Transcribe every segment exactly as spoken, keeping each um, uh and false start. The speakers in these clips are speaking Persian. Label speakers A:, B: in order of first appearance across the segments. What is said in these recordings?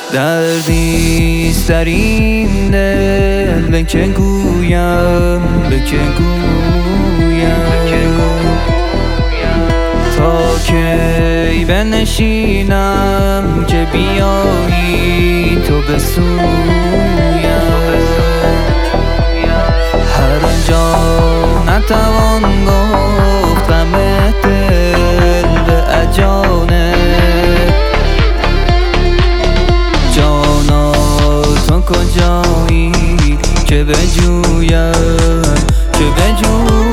A: دردیست در این دل، به که گویم، به که گویم تا کی بنشینم که بیایی تو به سویم. هر جا نتوان گفت غم دل به اجانب، جانا تو کجایی که بجویم، که بجویم.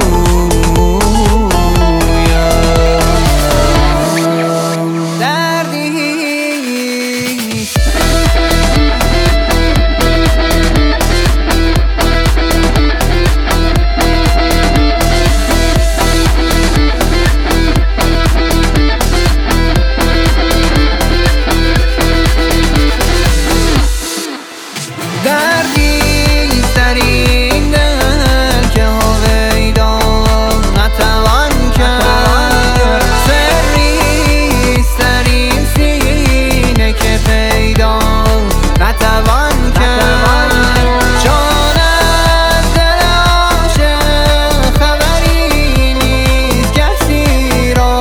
A: دردیست در این دل که هویدا نتوان کرد، سریست در این سینه که پیدا نتوان کرد. جان از دل عاشق خبری نیست کسی را،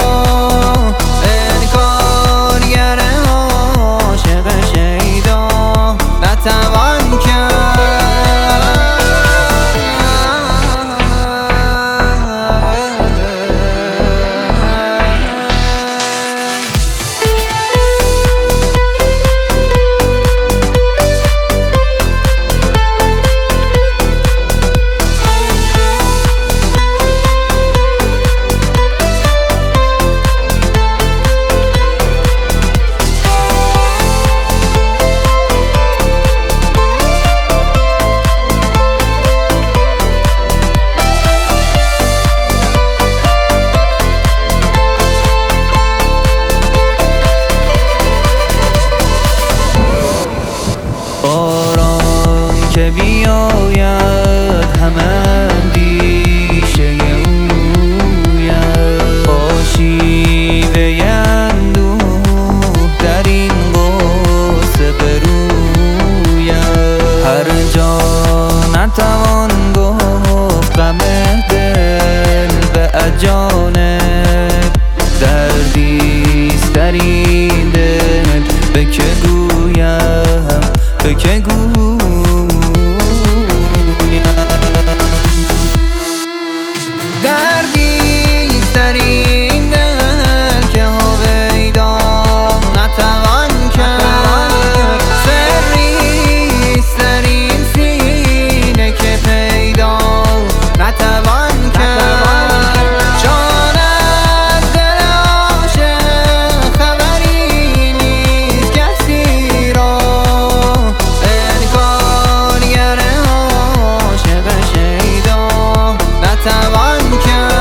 A: انکارگر عاشق شیدا نتوان. باران که بیاید همه اندیشه اویم، با شیوه اندوه در این غصه برویم. هر جا نتوان گفت غم دل به اجانب، دردیست در این دل به که گویم، به که گویم. دردیست در این دل که هویدا نتوان کرد، سریست در این سینه که پیدا نتوان کرد. جان از دل عاشق خبری نیست کسی را، انکارگر عاشق شیدا نتوان کرد.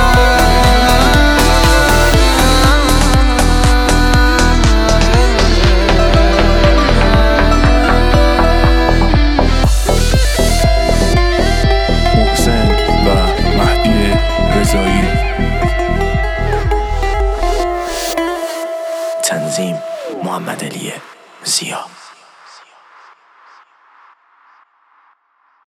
B: محسن و مهدی رضایی.
C: تنظیم محمد علی زیا.